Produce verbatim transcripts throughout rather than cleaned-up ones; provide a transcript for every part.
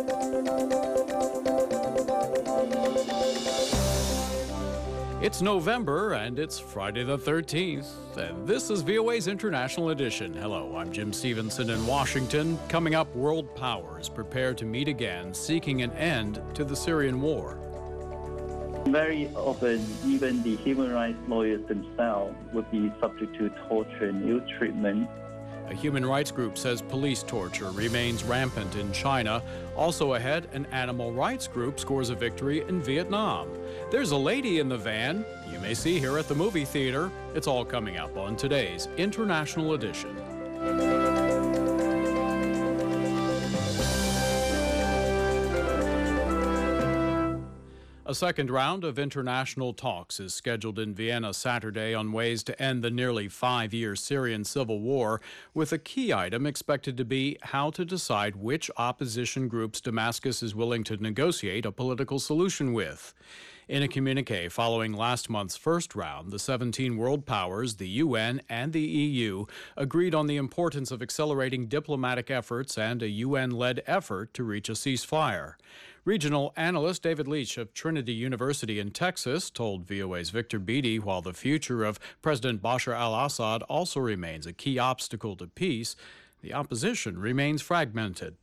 It's November, and it's Friday the thirteenth, and this is V O A's International Edition. Hello, I'm Jim Stevenson in Washington. Coming up, world powers prepare to meet again, seeking an end to the Syrian war. Very often, even the human rights lawyers themselves would be subject to torture and ill treatment. A human rights group says police torture remains rampant in China. Also ahead, an animal rights group scores a victory in Vietnam. There's a lady in the van you may see here at the movie theater. It's all coming up on today's International Edition. A second round of international talks is scheduled in Vienna Saturday on ways to end the nearly five-year Syrian civil war, with a key item expected to be how to decide which opposition groups Damascus is willing to negotiate a political solution with. In a communique following last month's first round, the seventeen world powers, the U N, and the E U agreed on the importance of accelerating diplomatic efforts and a U N-led effort to reach a ceasefire. Regional analyst David Leach of Trinity University in Texas told V O A's Victor Beatty while the future of President Bashar al-Assad also remains a key obstacle to peace, the opposition remains fragmented.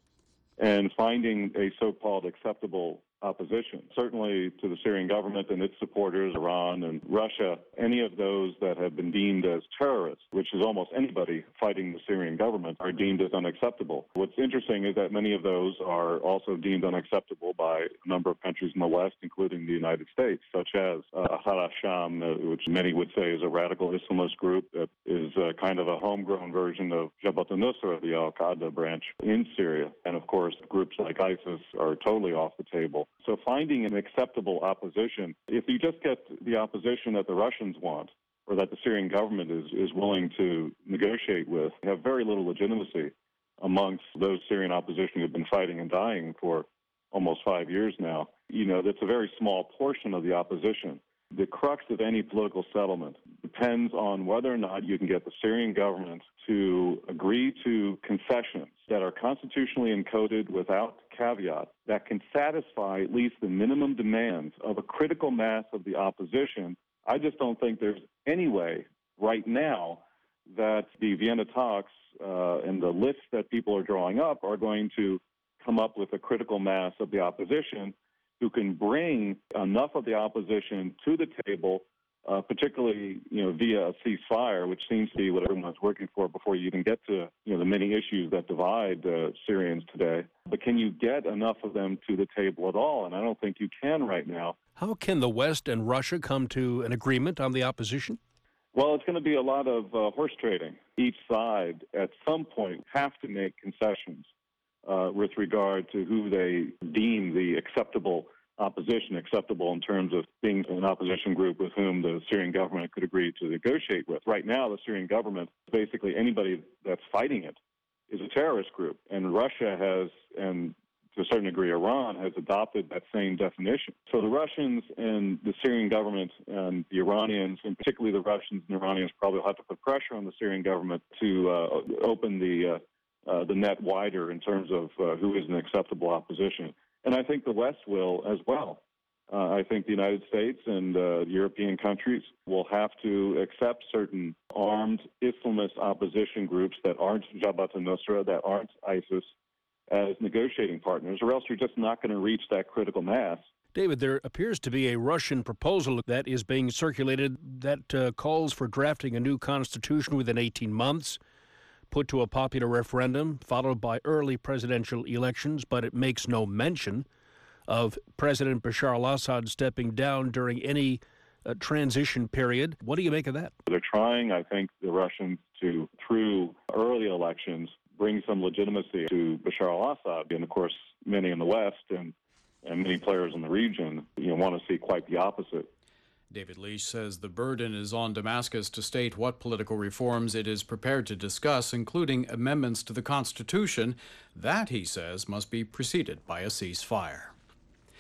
And finding a so-called acceptable opposition, certainly to the Syrian government and its supporters, Iran and Russia, any of those that have been deemed as terrorists, which is almost anybody fighting the Syrian government, are deemed as unacceptable. What's interesting is that many of those are also deemed unacceptable by a number of countries in the West, including the United States, such as uh, Ahrar al-Sham, uh, which many would say is a radical Islamist group that is uh, kind of a homegrown version of Jabhat al-Nusra, the al-Qaeda branch in Syria. And of course, groups like ISIS are totally off the table. So finding an acceptable opposition, if you just get the opposition that the Russians want or that the Syrian government is, is willing to negotiate with, you have very little legitimacy amongst those Syrian opposition who have been fighting and dying for almost five years now. You know, that's a very small portion of the opposition. The crux of any political settlement depends on whether or not you can get the Syrian government to agree to concessions that are constitutionally encoded without caveat that can satisfy at least the minimum demands of a critical mass of the opposition. I just don't think there's any way right now that the Vienna talks uh, and the lists that people are drawing up are going to come up with a critical mass of the opposition who can bring enough of the opposition to the table, uh, particularly, you know, via a ceasefire, which seems to be what everyone's working for before you even get to, you know, the many issues that divide uh, Syrians today. But can you get enough of them to the table at all? And I don't think you can right now. How can the West and Russia come to an agreement on the opposition? Well, it's going to be a lot of uh, horse trading. Each side at some point have to make concessions Uh, with regard to who they deem the acceptable opposition, acceptable in terms of being an opposition group with whom the Syrian government could agree to negotiate with. Right now, the Syrian government, basically anybody that's fighting it, is a terrorist group. And Russia has, and to a certain degree Iran, has adopted that same definition. So the Russians and the Syrian government and the Iranians, and particularly the Russians and Iranians, probably will have to put pressure on the Syrian government to uh, open the uh, Uh, the net wider in terms of uh, who is an acceptable opposition. And I think the West will as well. Uh, I think the United States and uh, European countries will have to accept certain armed Islamist opposition groups that aren't Jabhat al-Nusra, that aren't ISIS, as negotiating partners, or else you're just not going to reach that critical mass. David, there appears to be a Russian proposal that is being circulated that uh, calls for drafting a new constitution within eighteen months. Put to a popular referendum, followed by early presidential elections, but it makes no mention of President Bashar al-Assad stepping down during any uh, transition period. What do you make of that? They're trying, I think, the Russians to, through early elections, bring some legitimacy to Bashar al-Assad. And, of course, many in the West and, and many players in the region, you know, want to see quite the opposite. David Leach says the burden is on Damascus to state what political reforms it is prepared to discuss, including amendments to the Constitution. That, he says, must be preceded by a ceasefire.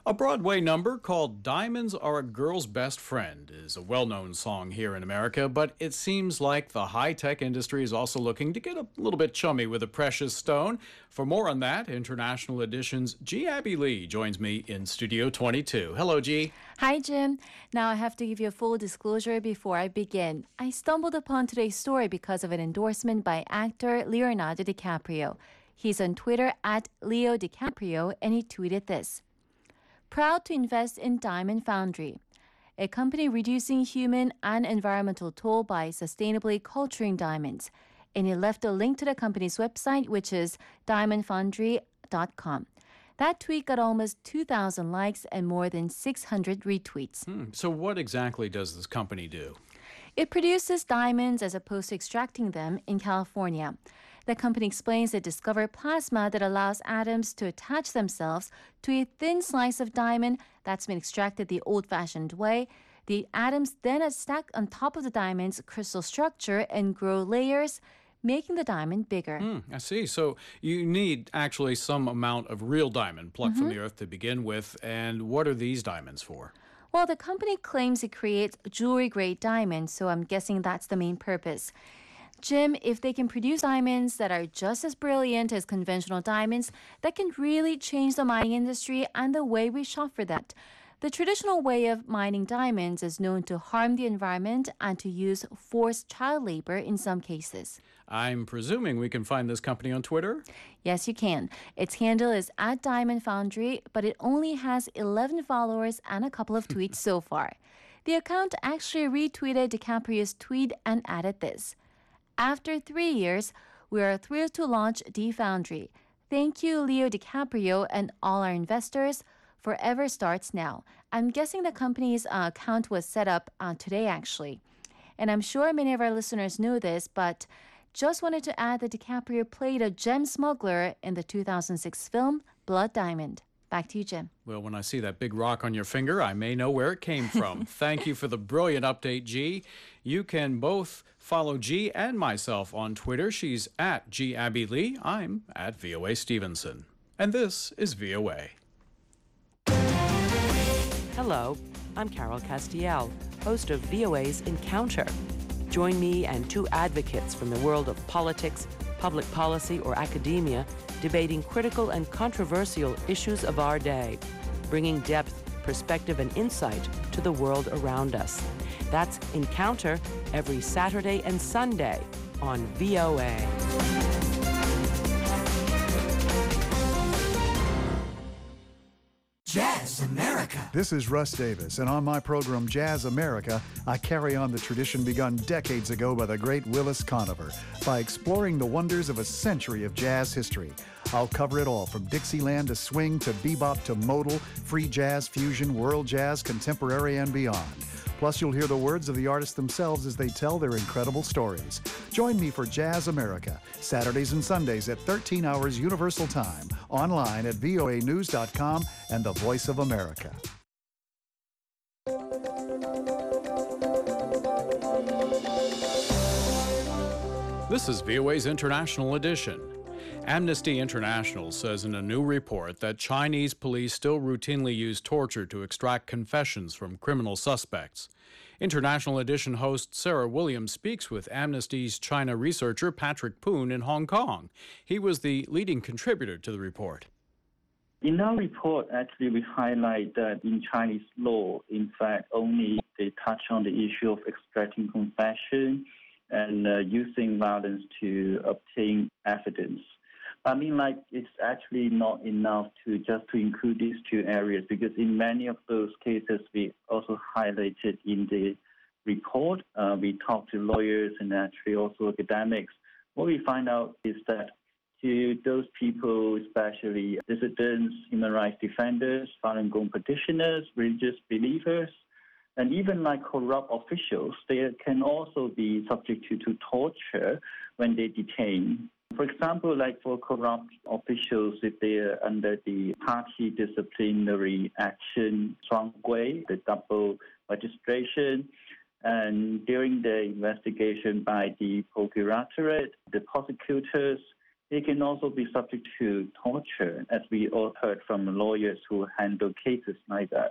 A Broadway number called Diamonds Are a Girl's Best Friend is a well-known song here in America, but it seems like the high-tech industry is also looking to get a little bit chummy with a precious stone. For more on that, International Edition's G. Abby Lee joins me in Studio twenty-two. Hello, G. Hi, Jim. Now I have to give you a full disclosure before I begin. I stumbled upon today's story because of an endorsement by actor Leonardo DiCaprio. He's on Twitter at Leo DiCaprio, and he tweeted this. Proud to invest in Diamond Foundry, a company reducing human and environmental toll by sustainably culturing diamonds. And he left a link to the company's website, which is diamond foundry dot com. That tweet got almost two thousand likes and more than six hundred retweets. Hmm. So what exactly does this company do? It produces diamonds as opposed to extracting them in California. The company explains it discovered plasma that allows atoms to attach themselves to a thin slice of diamond that's been extracted the old-fashioned way. The atoms then are stacked on top of the diamond's crystal structure and grow layers, making the diamond bigger. Hmm, I see. So you need actually some amount of real diamond plucked mm-hmm. from the earth to begin with. And what are these diamonds for? Well, the company claims it creates jewelry-grade diamonds, so I'm guessing that's the main purpose. Jim, if they can produce diamonds that are just as brilliant as conventional diamonds, that can really change the mining industry and the way we shop for that. The traditional way of mining diamonds is known to harm the environment and to use forced child labor in some cases. I'm presuming we can find this company on Twitter? Yes, you can. Its handle is at Diamond Foundry, but it only has eleven followers and a couple of tweets so far. The account actually retweeted DiCaprio's tweet and added this. After three years, we are thrilled to launch D-Foundry. Thank you, Leo DiCaprio, and all our investors. Forever starts now. I'm guessing the company's uh, account was set up uh, today, actually. And I'm sure many of our listeners know this, but just wanted to add that DiCaprio played a gem smuggler in the two thousand six film Blood Diamond. Back to you, Jim. Well, when I see that big rock on your finger, I may know where it came from. Thank you for the brilliant update, G. You can both follow G and myself on Twitter. She's at G. Abby Lee. I'm at V O A Stevenson. And this is V O A. Hello, I'm Carol Castiel, host of V O A's Encounter. Join me and two advocates from the world of politics, public policy, or academia debating critical and controversial issues of our day, bringing depth, perspective, and insight to the world around us. That's Encounter every Saturday and Sunday on V O A. Jazz America. This is Russ Davis, and on my program Jazz America, I carry on the tradition begun decades ago by the great Willis Conover by exploring the wonders of a century of jazz history. I'll cover it all, from Dixieland to swing to bebop to modal, free jazz, fusion, world jazz, contemporary, and beyond. Plus, you'll hear the words of the artists themselves as they tell their incredible stories. Join me for Jazz America, Saturdays and Sundays at thirteen hours Universal Time, online at V O A news dot com and the Voice of America. This is V O A's International Edition. Amnesty International says in a new report that Chinese police still routinely use torture to extract confessions from criminal suspects. International Edition host Sarah Williams speaks with Amnesty's China researcher Patrick Poon in Hong Kong. He was the leading contributor to the report. In our report, actually, we highlight that in Chinese law, in fact, only they touch on the issue of extracting confession and uh, using violence to obtain evidence. I mean, like, it's actually not enough to just to include these two areas, because in many of those cases, we also highlighted in the report, uh, we talked to lawyers and actually also academics. What we find out is that to those people, especially dissidents, human rights defenders, Falun Gong petitioners, religious believers, and even like corrupt officials, they can also be subject to, to torture when they detain. For example, like for corrupt officials, if they are under the Party Disciplinary Action Shuanggui, the double registration, and during the investigation by the procuratorate, the prosecutors they can also be subject to torture, as we all heard from lawyers who handle cases like that.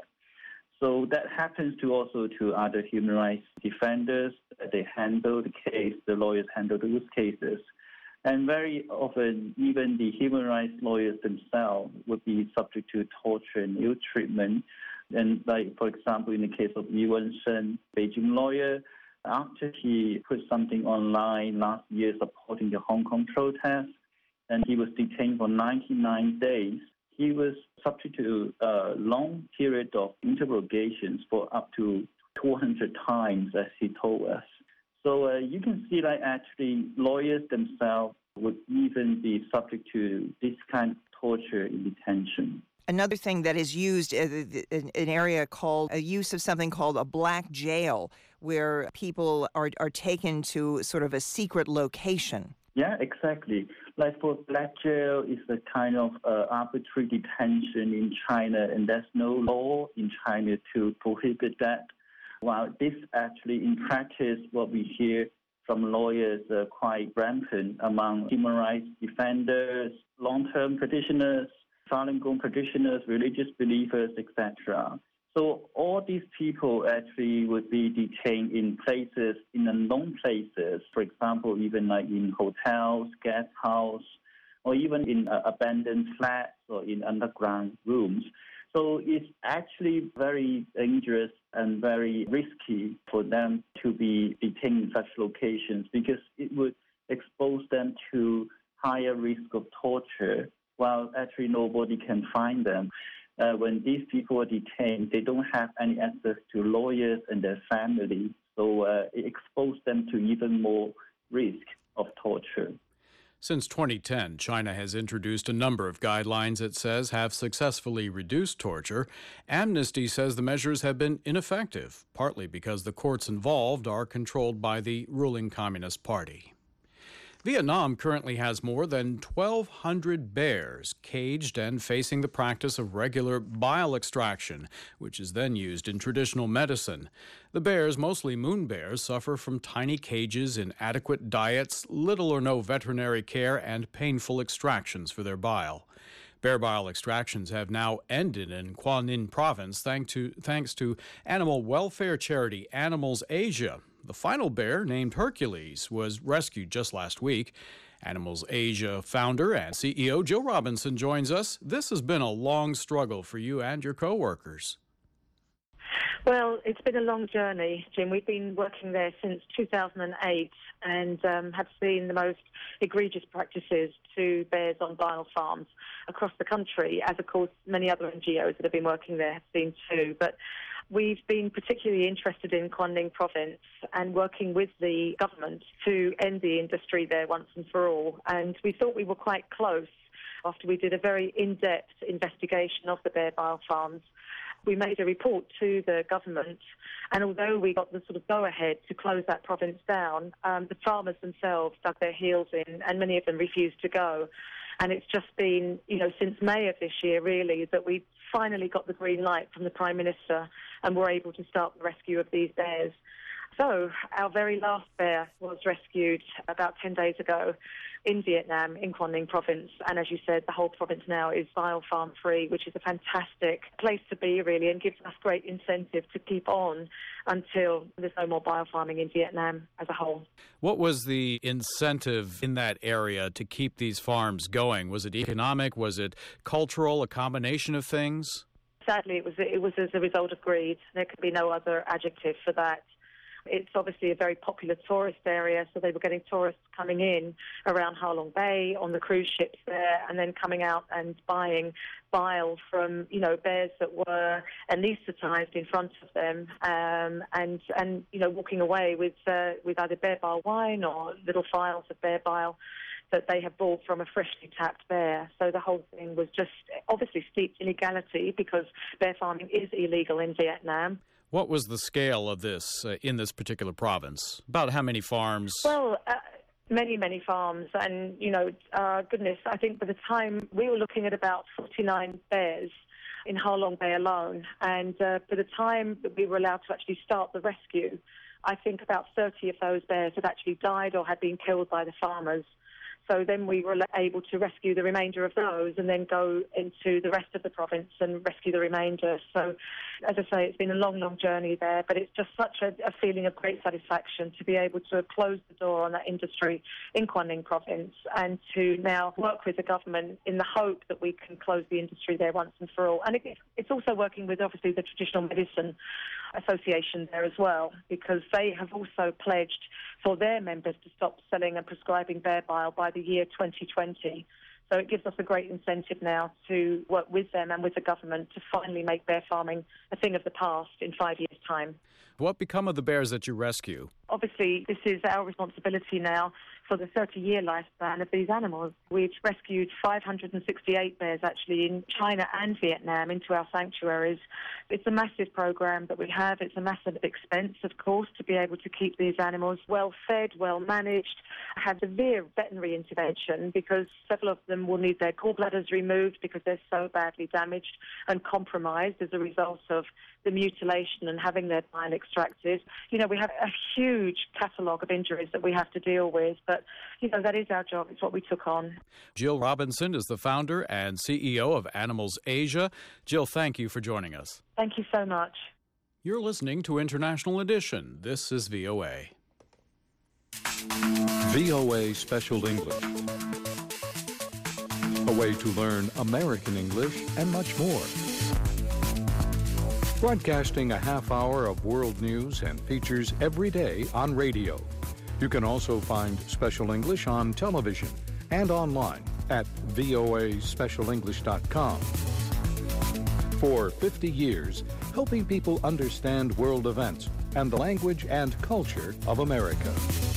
So that happens to also to other human rights defenders. They handle the case, the lawyers handle those cases. And very often, even the human rights lawyers themselves would be subject to torture and ill treatment. And like, for example, in the case of Yi Wen-sheng, Beijing lawyer, after he put something online last year supporting the Hong Kong protest, and he was detained for ninety-nine days, he was subject to a long period of interrogations for up to two hundred times, as he told us. So uh, you can see that actually lawyers themselves would even be subject to this kind of torture in detention. Another thing that is used, uh, an area called a use of something called a black jail, where people are, are taken to sort of a secret location. Yeah, exactly. Like for black jail is a kind of uh, arbitrary detention in China, and there's no law in China to prohibit that. While this actually, in practice, what we hear from lawyers uh, quite rampant among human rights defenders, long-term practitioners, Falun Gong practitioners, religious believers, et cetera. So all these people actually would be detained in places, in unknown places, for example, even like in hotels, guest house, or even in uh, abandoned flats or in underground rooms. So it's actually very dangerous and very risky for them to be detained in such locations because it would expose them to higher risk of torture while actually nobody can find them. Uh, when these people are detained, they don't have any access to lawyers and their family, so uh, it exposed them to even more risk of torture. Since twenty ten, China has introduced a number of guidelines it says have successfully reduced torture. Amnesty says the measures have been ineffective, partly because the courts involved are controlled by the ruling Communist Party. Vietnam currently has more than twelve hundred bears caged and facing the practice of regular bile extraction, which is then used in traditional medicine. The bears, mostly moon bears, suffer from tiny cages, inadequate diets, little or no veterinary care, and painful extractions for their bile. Bear bile extractions have now ended in Quang Ninh province thanks to, thanks to animal welfare charity Animals Asia. The final bear, named Hercules, was rescued just last week. Animals Asia founder and C E O Jill Robinson joins us. This has been a long struggle for you and your co-workers. Well, it's been a long journey, Jim. We've been working there since two thousand eight and um, have seen the most egregious practices to bears on bile farms across the country, as of course many other N G Os that have been working there have seen too. But we've been particularly interested in Quang Ninh province and working with the government to end the industry there once and for all. And we thought we were quite close after we did a very in-depth investigation of the bear bile farms. We made a report to the government, and although we got the sort of go-ahead to close that province down, um, the farmers themselves dug their heels in, and many of them refused to go. And it's just been, you know, since May of this year, really, that we finally got the green light from the Prime Minister and were able to start the rescue of these bears. So our very last bear was rescued about ten days ago in Vietnam, in Quang Ninh province. And as you said, the whole province now is bile farm free, which is a fantastic place to be, really, and gives us great incentive to keep on until there's no more bile farming in Vietnam as a whole. What was the incentive in that area to keep these farms going? Was it economic? Was it cultural? A combination of things? Sadly, it was, it was as a result of greed. There could be no other adjective for that. It's obviously a very popular tourist area, so they were getting tourists coming in around Ha Long Bay on the cruise ships there, and then coming out and buying bile from, you know, bears that were anaesthetized in front of them, um, and and you know, walking away with uh, with either bear bile wine or little vials of bear bile that they have bought from a freshly tapped bear. So the whole thing was just obviously steeped in illegality because bear farming is illegal in Vietnam. What was the scale of this uh, in this particular province? About how many farms? Well, uh, many, many farms. And, you know, uh, goodness, I think by the time we were looking at about forty-nine bears in Ha Long Bay alone. And uh, by the time that we were allowed to actually start the rescue, I think about thirty of those bears had actually died or had been killed by the farmers. So then we were able to rescue the remainder of those and then go into the rest of the province and rescue the remainder. So, as I say, it's been a long, long journey there, but it's just such a, a feeling of great satisfaction to be able to close the door on that industry in Quang Ninh province and to now work with the government in the hope that we can close the industry there once and for all. And it, it's also working with, obviously, the Traditional Medicine Association there as well, because they have also pledged for their members to stop selling and prescribing bear bile by the year twenty twenty. So it gives us a great incentive now to work with them and with the government to finally make bear farming a thing of the past in five years' time. What become of the bears that you rescue? Obviously, this is our responsibility now for the thirty-year lifespan of these animals. We've rescued five hundred sixty-eight bears, actually, in China and Vietnam into our sanctuaries. It's a massive program that we have. It's a massive expense, of course, to be able to keep these animals well-fed, well-managed, have severe veterinary intervention because several of them will need their gallbladders removed because they're so badly damaged and compromised as a result of the mutilation and having their bile extracted. You know, we have a huge catalogue of injuries that we have to deal with, but, you know, that is our job. It's what we took on. Jill Robinson is the founder and C E O of Animals Asia. Jill, thank you for joining us. Thank you so much. You're listening to International Edition. This is V O A. V O A Special English. A way to learn American English and much more. Broadcasting a half hour of world news and features every day on radio. You can also find Special English on television and online at V O A special english dot com. For fifty years, helping people understand world events and the language and culture of America.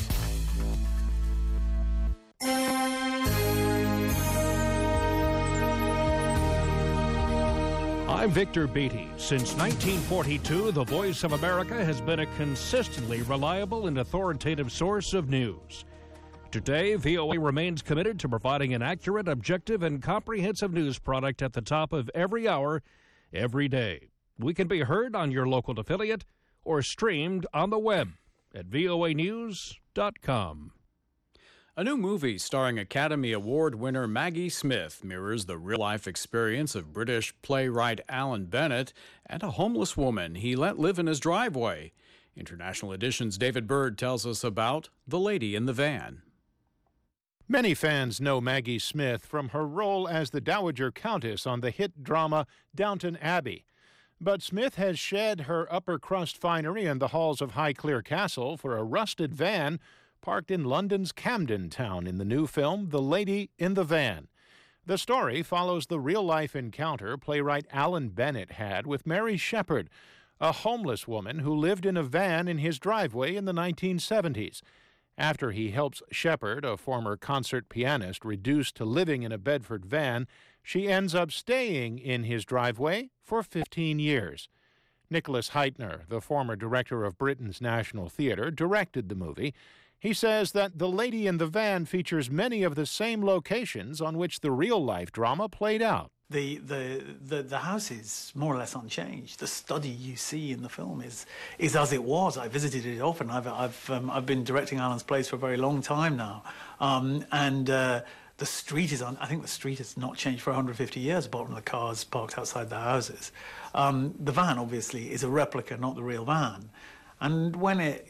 I'm Victor Beattie. Since nineteen forty-two, the Voice of America has been a consistently reliable and authoritative source of news. Today, V O A remains committed to providing an accurate, objective, and comprehensive news product at the top of every hour, every day. We can be heard on your local affiliate or streamed on the web at V O A news dot com. A new movie starring Academy Award winner Maggie Smith mirrors the real-life experience of British playwright Alan Bennett and a homeless woman he let live in his driveway. International Edition's David Bird tells us about The Lady in the Van. Many fans know Maggie Smith from her role as the Dowager Countess on the hit drama Downton Abbey. But Smith has shed her upper-crust finery in the halls of Highclere Castle for a rusted van parked in London's Camden Town in the new film The Lady in the Van. The story follows the real-life encounter playwright Alan Bennett had with Mary Shepard, a homeless woman who lived in a van in his driveway in the nineteen seventies. After he helps Shepard, a former concert pianist, reduced to living in a Bedford van, she ends up staying in his driveway for fifteen years. Nicholas Heitner, the former director of Britain's National Theatre, directed the movie. He says that The Lady in the Van features many of the same locations on which the real-life drama played out. The, the the the house is more or less unchanged. The study you see in the film is is as it was. I visited it often. I've I've um, I've been directing Alan's plays for a very long time now, um, and uh, the street is on. I think the street has not changed for one hundred fifty years, apart from the cars parked outside the houses. Um, the van obviously is a replica, not the real van, and when it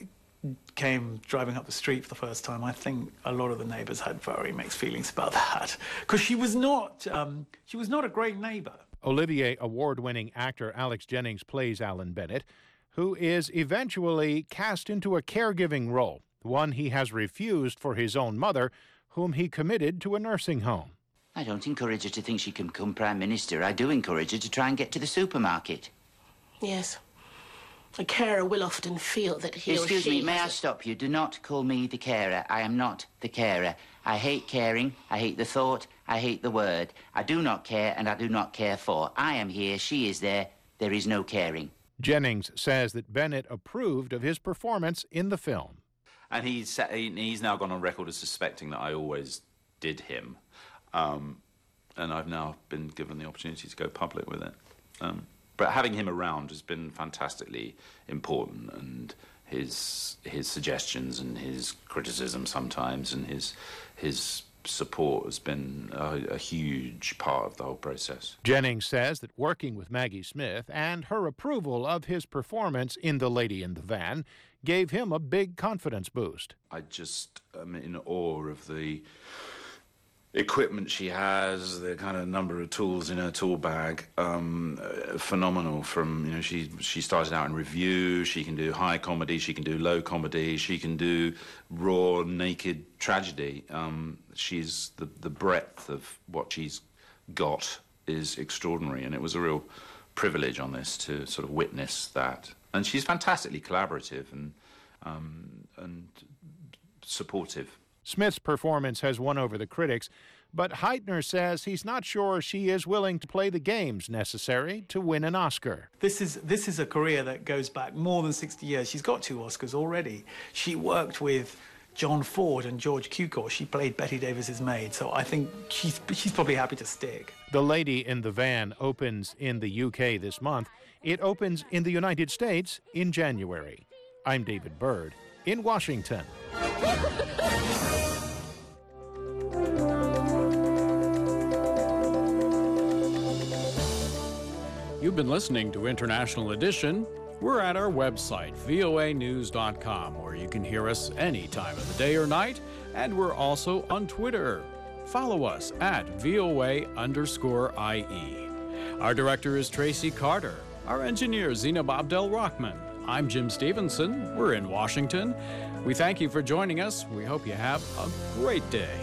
came driving up the street for the first time, I think a lot of the neighbours had very mixed feelings about that, because she was not um, she was not a great neighbour. Olivier Award-winning actor Alex Jennings plays Alan Bennett, who is eventually cast into a caregiving role, one he has refused for his own mother, whom he committed to a nursing home. I don't encourage her to think she can become Prime Minister. I do encourage her to try and get to the supermarket. Yes. A carer will often feel that he Excuse or she me, may I has a... stop you? Do not call me the carer. I am not the carer. I hate caring. I hate the thought. I hate the word. I do not care, and I do not care for. I am here. She is there. There is no caring. Jennings says that Bennett approved of his performance in the film. And he's, he's now gone on record as suspecting that I always did him. Um, and I've now been given the opportunity to go public with it. Um, But having him around has been fantastically important, and his his suggestions and his criticism sometimes and his his support has been a, a huge part of the whole process. Jennings says that working with Maggie Smith and her approval of his performance in The Lady in the Van gave him a big confidence boost. I just am in awe of the equipment she has, the kind of number of tools in her tool bag. Um, uh, phenomenal. From, you know, she she started out in review. She can do high comedy. She can do low comedy. She can do raw, naked tragedy. Um, she's the the breadth of what she's got is extraordinary, and it was a real privilege on this to sort of witness that. And she's fantastically collaborative and um, and supportive. Smith's performance has won over the critics, but Heitner says he's not sure she is willing to play the games necessary to win an Oscar. This is this is a career that goes back more than sixty years. She's got two Oscars already. She worked with John Ford and George Cukor. She played Betty Davis's maid, so I think she's she's probably happy to stick. The Lady in the Van opens in the U K this month. It opens in the United States in January. I'm David Byrd in Washington. You've been listening to International Edition. We're at our website, V O A news dot com, where you can hear us any time of the day or night, and we're also on Twitter. Follow us at V O A underscore I E. Our director is Tracy Carter. Our engineer, Zeinab Abdel-Rahman. I'm Jim Stevenson. We're in Washington. We thank you for joining us. We hope you have a great day.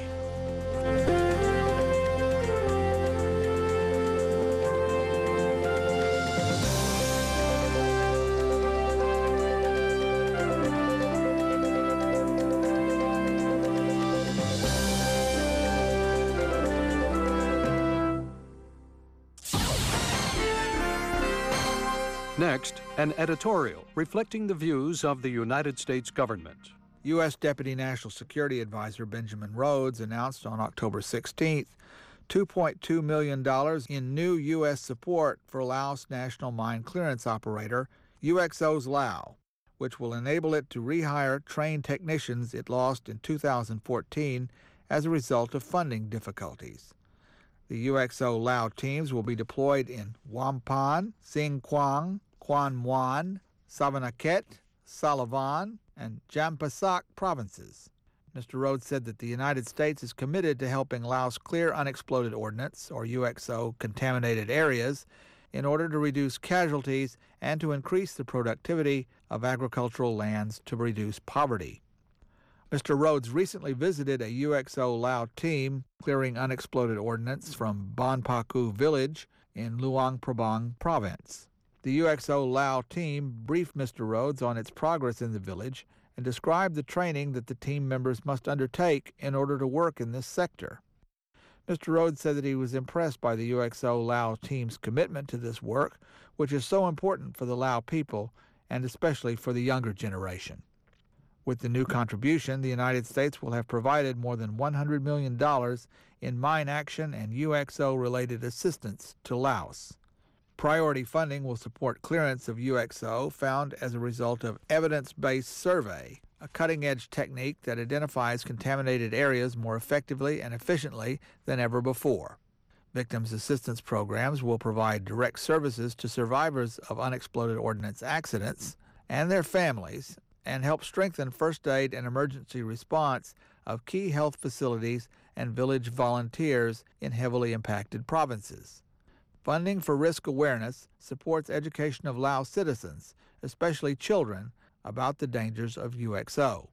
Next, an editorial reflecting the views of the United States government. U S Deputy National Security Advisor Benjamin Rhodes announced on October sixteenth two point two million dollars in new U S support for Laos National Mine Clearance Operator, U X O's Lao, which will enable it to rehire trained technicians it lost in two thousand fourteen as a result of funding difficulties. The U X O Lao teams will be deployed in Wampan, Sing Kuang, Quan Muan, Savanaket, Salavan, and Jampasak provinces. Mister Rhodes said that the United States is committed to helping Laos clear unexploded ordnance, or U X O, contaminated areas in order to reduce casualties and to increase the productivity of agricultural lands to reduce poverty. Mister Rhodes recently visited a U X O Lao team clearing unexploded ordnance from Bonpaku village in Luang Prabang province. The U X O Lao team briefed Mister Rhodes on its progress in the village and described the training that the team members must undertake in order to work in this sector. Mister Rhodes said that he was impressed by the U X O Lao team's commitment to this work, which is so important for the Lao people and especially for the younger generation. With the new contribution, the United States will have provided more than one hundred million dollars in mine action and U X O-related assistance to Laos. Priority funding will support clearance of U X O found as a result of evidence-based survey, a cutting-edge technique that identifies contaminated areas more effectively and efficiently than ever before. Victims assistance programs will provide direct services to survivors of unexploded ordnance accidents and their families, and help strengthen first aid and emergency response of key health facilities and village volunteers in heavily impacted provinces. Funding for risk awareness supports education of Lao citizens, especially children, about the dangers of U X O.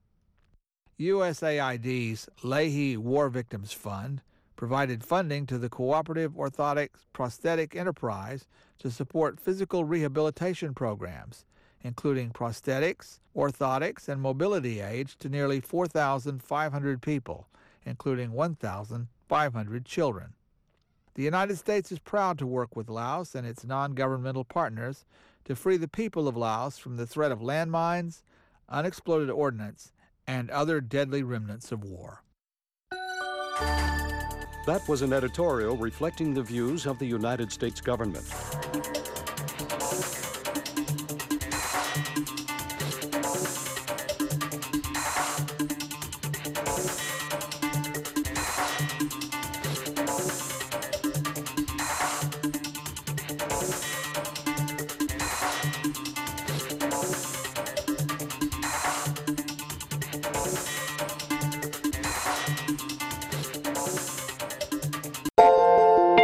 U S A I D's Leahy War Victims Fund provided funding to the Cooperative Orthotic Prosthetic Enterprise to support physical rehabilitation programs, including prosthetics, orthotics, and mobility aids to nearly four thousand five hundred people, including one thousand five hundred children. The United States is proud to work with Laos and its non-governmental partners to free the people of Laos from the threat of landmines, unexploded ordnance, and other deadly remnants of war. That was an editorial reflecting the views of the United States government.